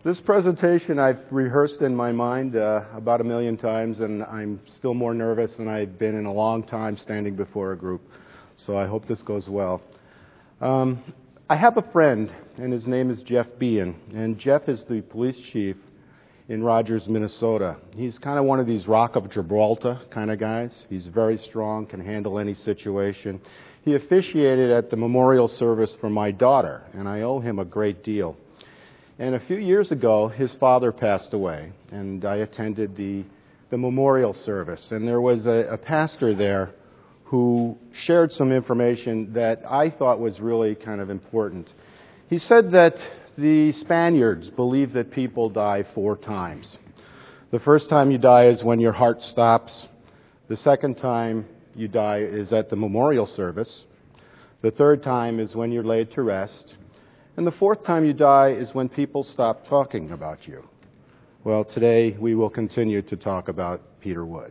This presentation I've rehearsed in my mind about 1 million times, and I'm still more nervous than I've been in a long time standing before a group. So I hope this goes well. I have a friend, and his name is Jeff Behan, and Jeff is the police chief in Rogers, Minnesota. He's kind of one of these Rock of Gibraltar kind of guys. He's very strong, can handle any situation. He officiated at the memorial service for my daughter, and I owe him a great deal. And a few years ago, his father passed away, and I attended the memorial service. And there was a pastor there who shared some information that I thought was really kind of important. He said that the Spaniards believe that people die 4 times. The first time you die is when your heart stops. The second time you die is at the memorial service. The third time is when you're laid to rest. And the fourth time you die is when people stop talking about you. Well, today we will continue to talk about Peter Wood.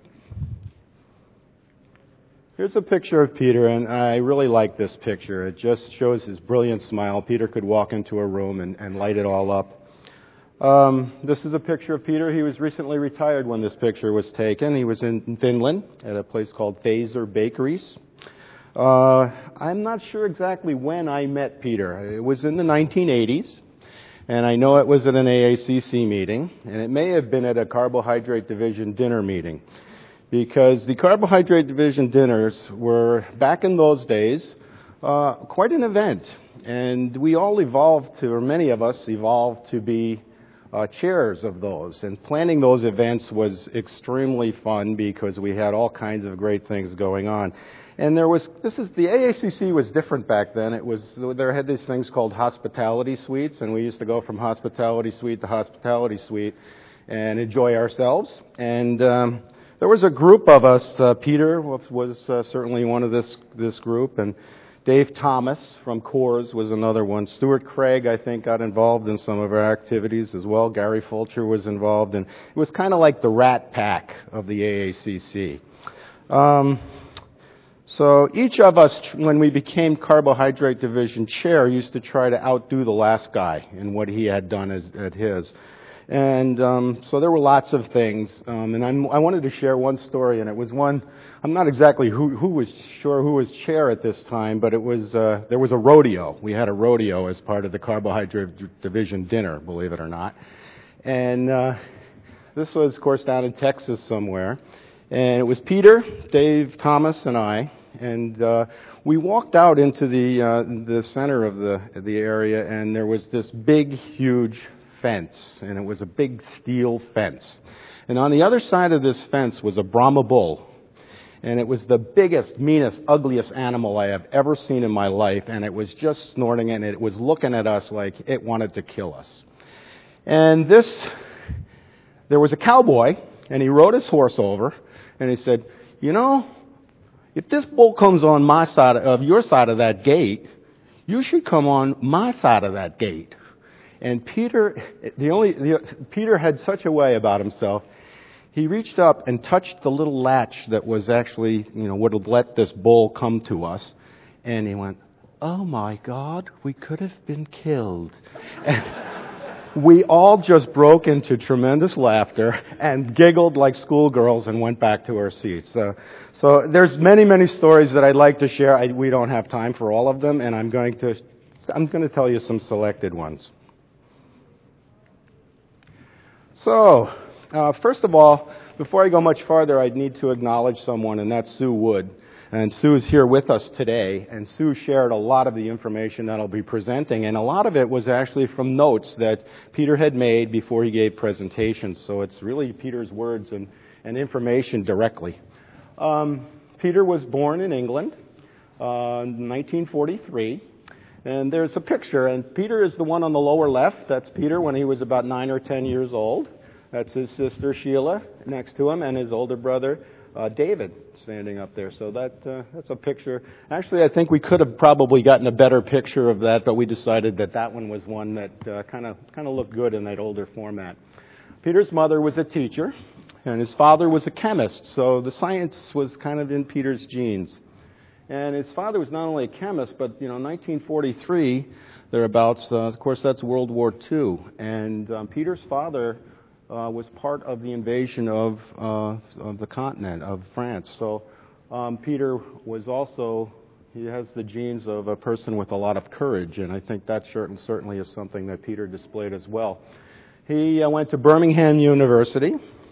Here's a picture of Peter, and I really like this picture. It just shows his brilliant smile. Peter could walk into a room and light it all up. This is a picture of Peter. He was recently retired when this picture was taken. He was in Finland at a place called Fazer Bakeries. I'm not sure exactly when I met Peter. It was in the 1980s, and I know it was at an AACC meeting, and it may have been at a Carbohydrate Division dinner meeting, because the Carbohydrate Division dinners were, back in those days, quite an event. And we all evolved to, or many of us evolved to be chairs of those. And planning those events was extremely fun because we had all kinds of great things going on. And the AACC was different back then. There had these things called hospitality suites, and we used to go from hospitality suite to hospitality suite and enjoy ourselves. And there was a group of us. Peter was certainly one of this group, and Dave Thomas from Coors was another one. Stuart Craig, I think, got involved in some of our activities as well. Gary Fulcher was involved, and it was kind of like the Rat Pack of the AACC. So each of us, when we became Carbohydrate Division chair, used to try to outdo the last guy in what he had done at his. And so there were lots of things. And I wanted to share one story, and it was one, I'm not exactly who was chair at this time, but it was there was a rodeo. We had a rodeo as part of the Carbohydrate Division dinner, believe it or not. And this was, of course, down in Texas somewhere. And it was Peter, Dave, Thomas, and I. And we walked out into the center of the area, and there was this big, huge fence, and it was a big steel fence. And on the other side of this fence was a Brahma bull. And it was the biggest, meanest, ugliest animal I have ever seen in my life, and it was just snorting, and it was looking at us like it wanted to kill us. And there was a cowboy, and he rode his horse over, and he said, "You know, if this bull comes on my side of your side of that gate, you should come on my side of that gate." And Peter had such a way about himself. He reached up and touched the little latch that was actually, would have let this bull come to us. And he went, "Oh my God, we could have been killed." And we all just broke into tremendous laughter and giggled like schoolgirls and went back to our seats. So there's many, many stories that I'd like to share. We don't have time for all of them, and I'm going to tell you some selected ones. So, first of all, before I go much farther, I need to acknowledge someone, and that's Sue Wood. And Sue is here with us today, and Sue shared a lot of the information that I'll be presenting, and a lot of it was actually from notes that Peter had made before he gave presentations. So it's really Peter's words and information directly. Peter was born in England in 1943. And there's a picture, and Peter is the one on the lower left. That's Peter when he was about 9 or 10 years old. That's his sister Sheila next to him, and his older brother David standing up there. So that's a picture. Actually, I think we could have probably gotten a better picture of that, but we decided that one was one that kind of looked good in that older format. Peter's mother was a teacher, and his father was a chemist, so the science was kind of in Peter's genes. And his father was not only a chemist, but 1943 thereabouts. Of course, that's World War II, and Peter's father was part of the invasion of the continent of France. So Peter was also, he has the genes of a person with a lot of courage, and I think that certainly is something that Peter displayed as well. He went to Birmingham University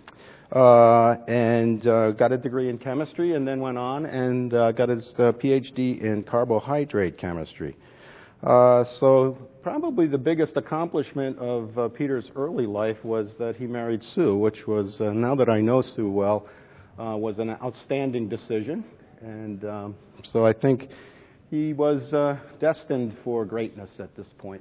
and got a degree in chemistry, and then went on and got his PhD in carbohydrate chemistry. So probably the biggest accomplishment of Peter's early life was that he married Sue, which was, now that I know Sue well, was an outstanding decision. And so I think he was destined for greatness at this point.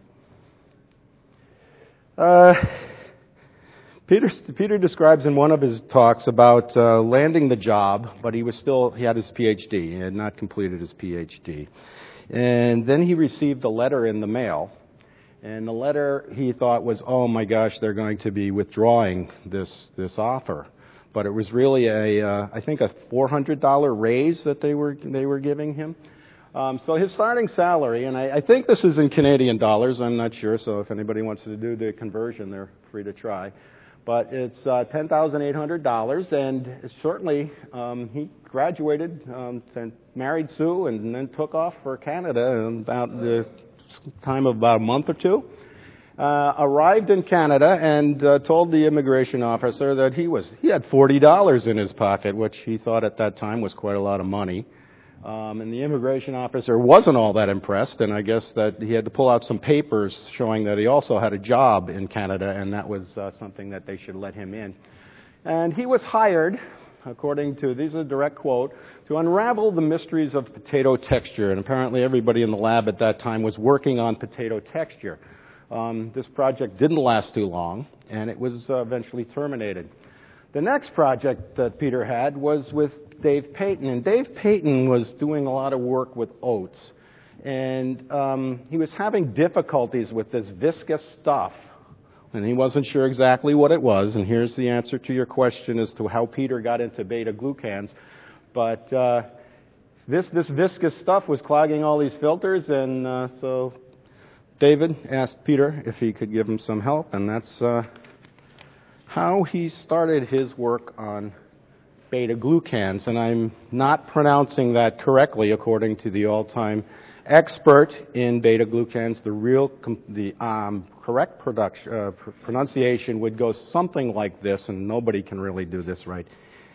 Peter describes in one of his talks about landing the job, but he had his PhD. He had not completed his PhD. And then he received a letter in the mail. And the letter he thought was, oh my gosh, they're going to be withdrawing this offer. But it was really I think a $400 raise that they were giving him. So his starting salary, and I think this is in Canadian dollars, I'm not sure, so if anybody wants to do the conversion, they're free to try. But it's $10,800, and certainly he graduated, and married Sue, and then took off for Canada in about the time of about a month or two. Arrived in Canada and told the immigration officer that he had $40 in his pocket, which he thought at that time was quite a lot of money. And the immigration officer wasn't all that impressed, and I guess that he had to pull out some papers showing that he also had a job in Canada, and that was something that they should let him in. And he was hired, according to, these are a direct quote, to unravel the mysteries of potato texture. And apparently everybody in the lab at that time was working on potato texture. This project didn't last too long, and it was eventually terminated. The next project that Peter had was with Dave Payton, and Dave Payton was doing a lot of work with oats, and he was having difficulties with this viscous stuff, and he wasn't sure exactly what it was, and here's the answer to your question as to how Peter got into beta-glucans. But this viscous stuff was clogging all these filters, and so David asked Peter if he could give him some help, and that's how he started his work on beta-glucans. And I'm not pronouncing that correctly according to the all-time expert in beta-glucans. The correct pronunciation would go something like this, and nobody can really do this right.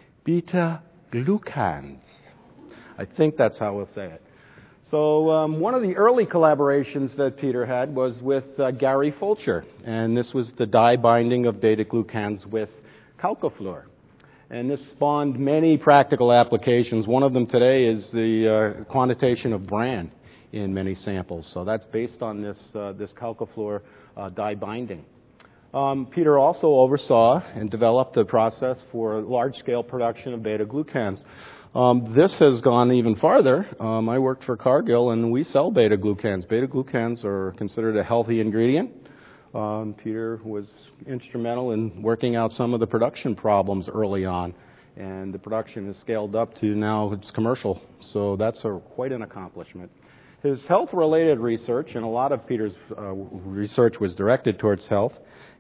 Beta-glucans. I think that's how we'll say it. So one of the early collaborations that Peter had was with Gary Fulcher, and this was the dye binding of beta-glucans with Calcofluor. And this spawned many practical applications. One of them today is the quantitation of bran in many samples. So that's based on this Calcofluor dye binding. Peter also oversaw and developed the process for large-scale production of beta-glucans. This has gone even farther. I worked for Cargill, and we sell beta-glucans. Beta-glucans are considered a healthy ingredient. Peter was instrumental in working out some of the production problems early on, and the production is scaled up to now it's commercial. So that's quite an accomplishment. His health-related research, and a lot of Peter's research was directed towards health,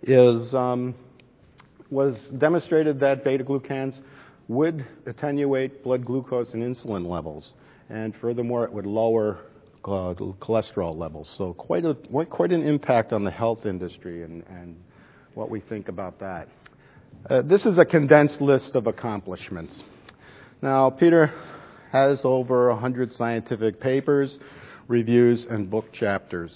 was demonstrated that beta-glucans would attenuate blood glucose and insulin levels, and furthermore, it would lower cholesterol levels. So quite an impact on the health industry and what we think about that. This is a condensed list of accomplishments. Now, Peter has over 100 scientific papers, reviews, and book chapters.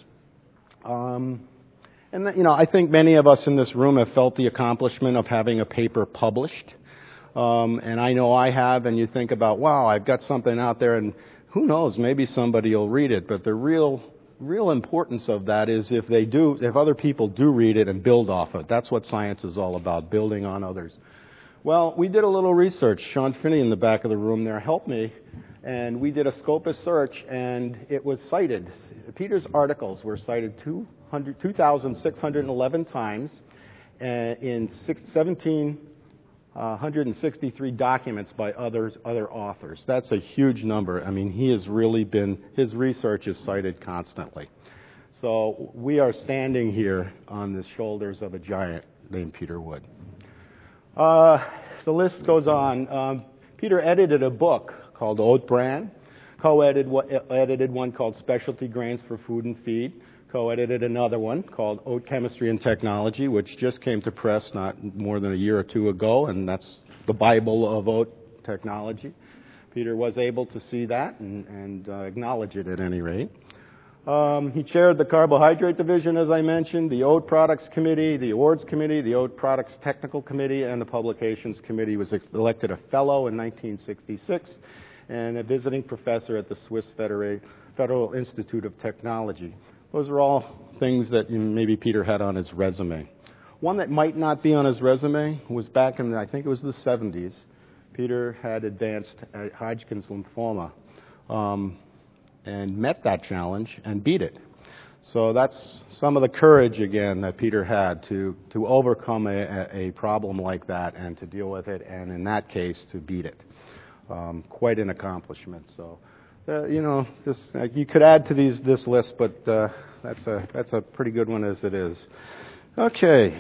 I think many of us in this room have felt the accomplishment of having a paper published. And I know I have, and you think about, wow, I've got something out there, and who knows, maybe somebody will read it. But the real importance of that is if other people do read it and build off it. That's what science is all about, building on others. Well, we did a little research. Sean Finney in the back of the room there helped me, and we did a Scopus search, and it was cited. Peter's articles were cited 2,611 times in 17 163 documents by other authors. That's a huge number. I mean, his research is cited constantly. So we are standing here on the shoulders of a giant named Peter Wood. The list goes on. Peter edited a book called Oat Bran, co-edited one called Specialty Grains for Food and Feed, co-edited another one called Oat Chemistry and Technology, which just came to press not more than a year or two ago, and that's the Bible of oat technology. Peter was able to see that and acknowledge it at any rate. He chaired the Carbohydrate Division, as I mentioned, the Oat Products Committee, the Awards Committee, the Oat Products Technical Committee, and the Publications Committee. He was elected a fellow in 1966 and a visiting professor at the Swiss Federal Institute of Technology. Those are all things that maybe Peter had on his resume. One that might not be on his resume was back in, I think it was the 70s. Peter had advanced Hodgkin's lymphoma and met that challenge and beat it. So that's some of the courage, again, that Peter had to overcome a problem like that and to deal with it, and in that case, to beat it. Quite an accomplishment. So. You could add to this list, but that's a pretty good one as it is. Okay.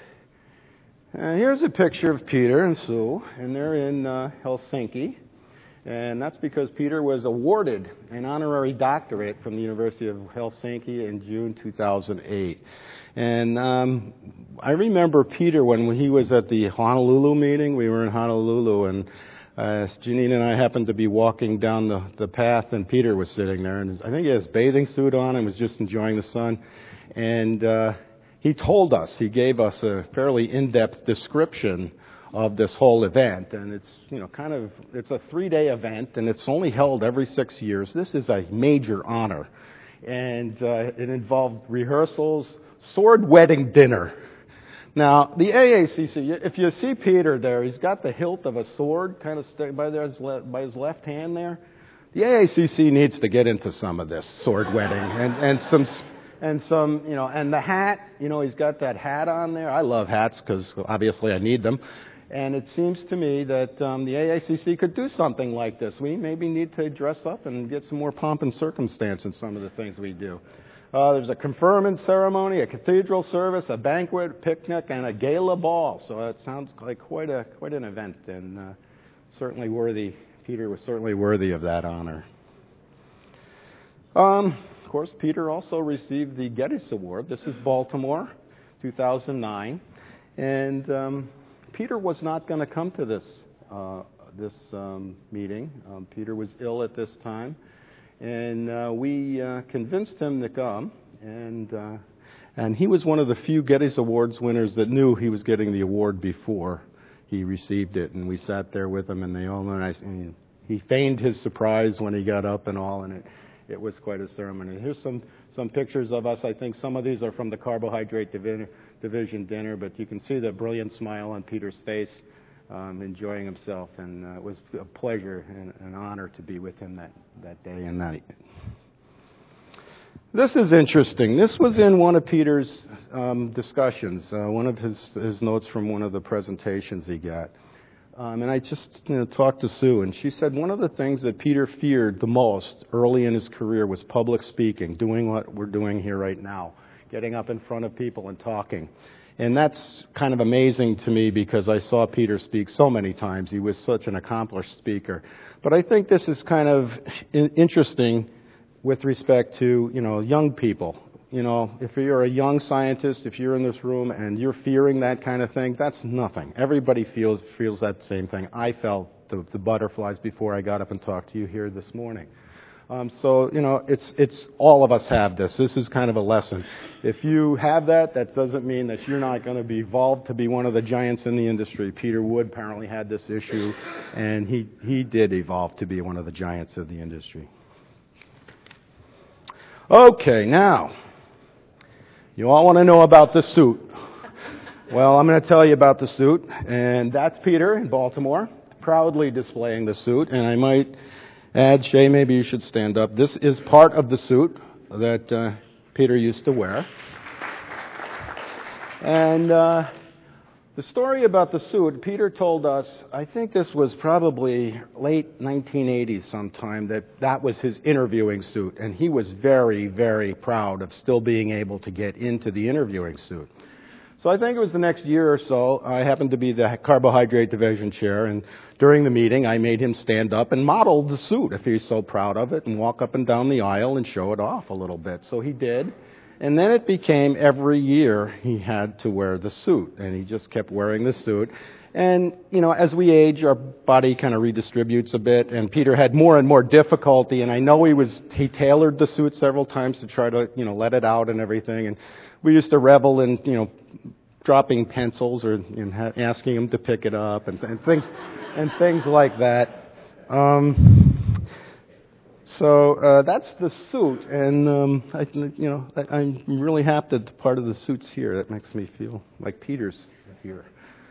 Here's a picture of Peter and Sue, and they're in Helsinki. And that's because Peter was awarded an honorary doctorate from the University of Helsinki in June 2008. And I remember Peter when he was at the Honolulu meeting. We were in Honolulu, and Janine and I happened to be walking down the path, and Peter was sitting there, and I think he had his bathing suit on and was just enjoying the sun. And he gave us a fairly in-depth description of this whole event, and it's it's a 3-day event, and it's only held every 6 years. This is a major honor, and it involved rehearsals, sword wedding dinner. Now, the AACC, if you see Peter there, he's got the hilt of a sword kind of by his left hand there. The AACC needs to get into some of this sword wedding and some and the hat, he's got that hat on there. I love hats because obviously I need them. And it seems to me that the AACC could do something like this. We maybe need to dress up and get some more pomp and circumstance in some of the things we do. There's a conferment ceremony, a cathedral service, a banquet, picnic, and a gala ball. So it sounds like quite an event, and certainly worthy. Peter was certainly worthy of that honor. Of course, Peter also received the Geddes Award. This is Baltimore, 2009, and Peter was not going to come to this meeting. Peter was ill at this time. And we convinced him to come, and he was one of the few Geddes Awards winners that knew he was getting the award before he received it. And we sat there with him, and they all and he feigned his surprise when he got up and all, and it was quite a ceremony. Here's some pictures of us. I think some of these are from the Carbohydrate Division dinner, but you can see the brilliant smile on Peter's face. Enjoying himself, and it was a pleasure and an honor to be with him that day and night. This is interesting. This was in one of Peter's discussions, one of his notes from one of the presentations he got. And I just talked to Sue, and she said one of the things that Peter feared the most early in his career was public speaking, doing what we're doing here right now, getting up in front of people and talking. And that's kind of amazing to me because I saw Peter speak so many times. He was such an accomplished speaker. But I think this is kind of interesting with respect to, young people. If you're a young scientist, if you're in this room and you're fearing that kind of thing, that's nothing. Everybody feels that same thing. I felt the butterflies before I got up and talked to you here this morning. So it's all of us have this. This is kind of a lesson. If you have that doesn't mean that you're not going to be evolved to be one of the giants in the industry. Peter Wood apparently had this issue, and he did evolve to be one of the giants of the industry. Okay, now, you all want to know about the suit. Well, I'm going to tell you about the suit, and that's Peter in Baltimore, proudly displaying the suit, and I might add, Shay, maybe you should stand up. This is part of the suit that Peter used to wear. And The story about the suit, Peter told us, I think this was probably late 1980s sometime, that was his interviewing suit. And he was very, very proud of still being able to get into the interviewing suit. So I think it was the next year or so, I happened to be the carbohydrate division chair, and during the meeting I made him stand up and model the suit if he's so proud of it, and walk up and down the aisle and show it off a little bit. So he did. And then it became every year he had to wear the suit, and he just kept wearing the suit. And, as we age, our body kind of redistributes a bit, and Peter had more and more difficulty, and I know he tailored the suit several times to try to, let it out and everything, and we used to revel in, dropping pencils or asking him to pick it up and things like that. So that's the suit, and I'm really happy that part of the suit's here. That makes me feel like Peter's here.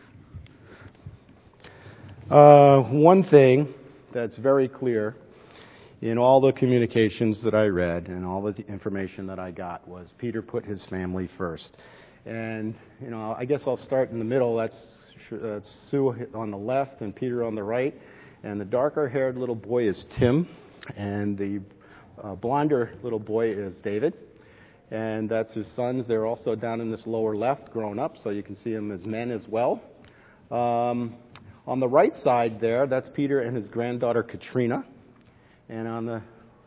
One thing that's very clear in all the communications that I read and all the information that I got was Peter put his family first. And, I guess I'll start in the middle. That's Sue on the left and Peter on the right. And the darker-haired little boy is Tim. And the blonder little boy is David. And that's his sons. They're also down in this lower left, grown up, so you can see them as men as well. On the right side there, that's Peter and his granddaughter Katrina. And on the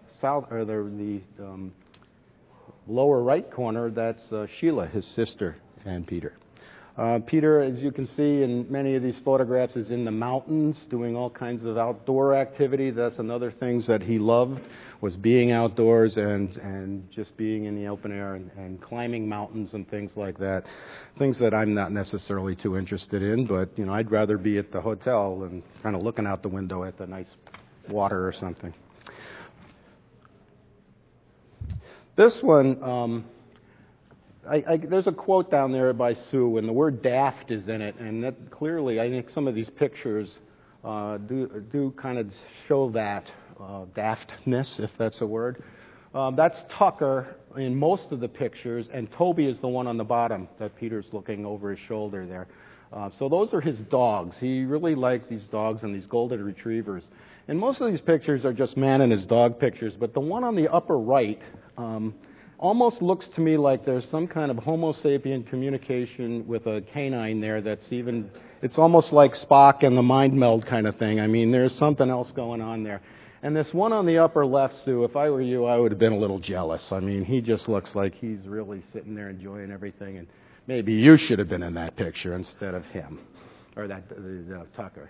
lower right corner, that's Sheila, his sister, and Peter. Peter, as you can see in many of these photographs, is in the mountains doing all kinds of outdoor activity. That's another thing that he loved, was being outdoors and just being in the open air and climbing mountains and things like that. Things that I'm not necessarily too interested in, but I'd rather be at the hotel and kind of looking out the window at the nice water or something. This one, there's a quote down there by Sue, and the word daft is in it, and that clearly, I think some of these pictures do kind of show that daftness, if that's a word. That's Tucker in most of the pictures, and Toby is the one on the bottom that Peter's looking over his shoulder there. So those are his dogs. He really liked these dogs and these golden retrievers. And most of these pictures are just man and his dog pictures, but the one on the upper right almost looks to me like there's some kind of Homo sapien communication with a canine there it's almost like Spock and the mind meld kind of thing. I mean, there's something else going on there. And this one on the upper left, Sue, if I were you, I would have been a little jealous. I mean, he just looks like he's really sitting there enjoying everything, and maybe you should have been in that picture instead of him, or Tucker.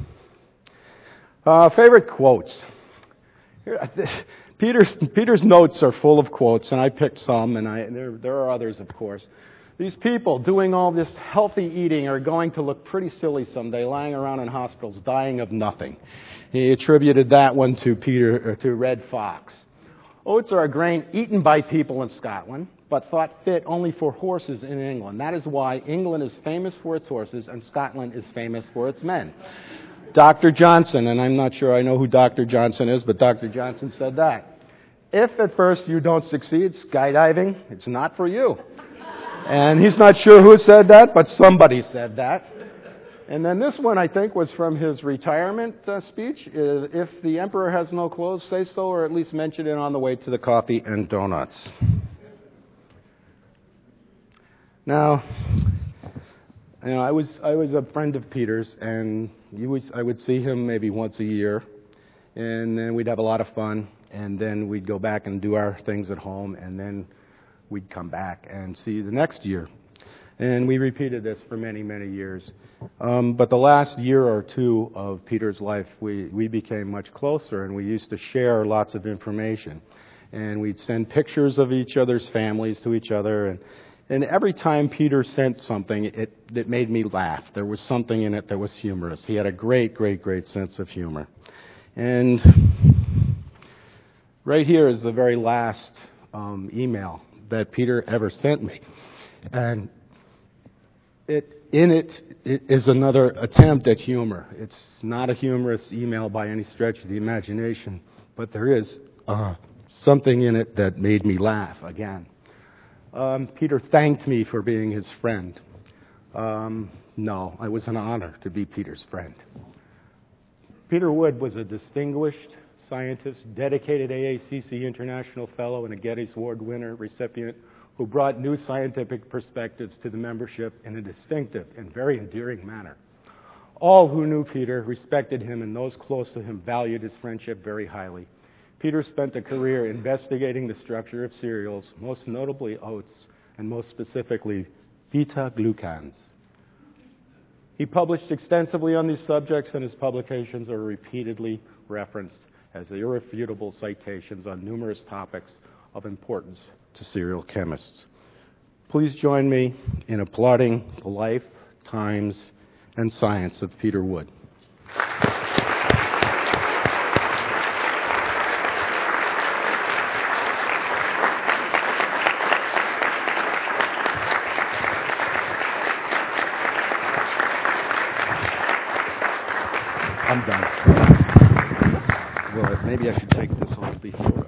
Favorite quotes. Here, Peter's notes are full of quotes, and I picked some, and there are others, of course. These people doing all this healthy eating are going to look pretty silly someday, lying around in hospitals, dying of nothing. He attributed that one to Red Fox. Oats are a grain eaten by people in Scotland, but thought fit only for horses in England. That is why England is famous for its horses, and Scotland is famous for its men. Dr. Johnson, and I'm not sure I know who Dr. Johnson is, but Dr. Johnson said that. If at first you don't succeed skydiving, it's not for you. And he's not sure who said that, but somebody said that. And then this one, I think, was from his retirement speech. If the emperor has no clothes, say so, or at least mention it on the way to the coffee and donuts. Now, I was a friend of Peter's, and I would see him maybe once a year, and then we'd have a lot of fun, and then we'd go back and do our things at home, and then we'd come back and see the next year. And we repeated this for many, many years. But the last year or two of Peter's life, we became much closer, and we used to share lots of information. And we'd send pictures of each other's families to each other, and every time Peter sent something, it made me laugh. There was something in it that was humorous. He had a great, great, great sense of humor. And right here is the very last email that Peter ever sent me. And in it is another attempt at humor. It's not a humorous email by any stretch of the imagination, but there is something in it that made me laugh again. Peter thanked me for being his friend. No, it was an honor to be Peter's friend. Peter Wood was a distinguished scientist, dedicated AACC International Fellow, and a Getty's Award winner recipient who brought new scientific perspectives to the membership in a distinctive and very endearing manner. All who knew Peter respected him, and those close to him valued his friendship very highly. Peter spent a career investigating the structure of cereals, most notably oats, and most specifically beta-glucans. He published extensively on these subjects, and his publications are repeatedly referenced as irrefutable citations on numerous topics of importance to cereal chemists. Please join me in applauding the life, times, and science of Peter Wood. I'm done. Well, maybe I should take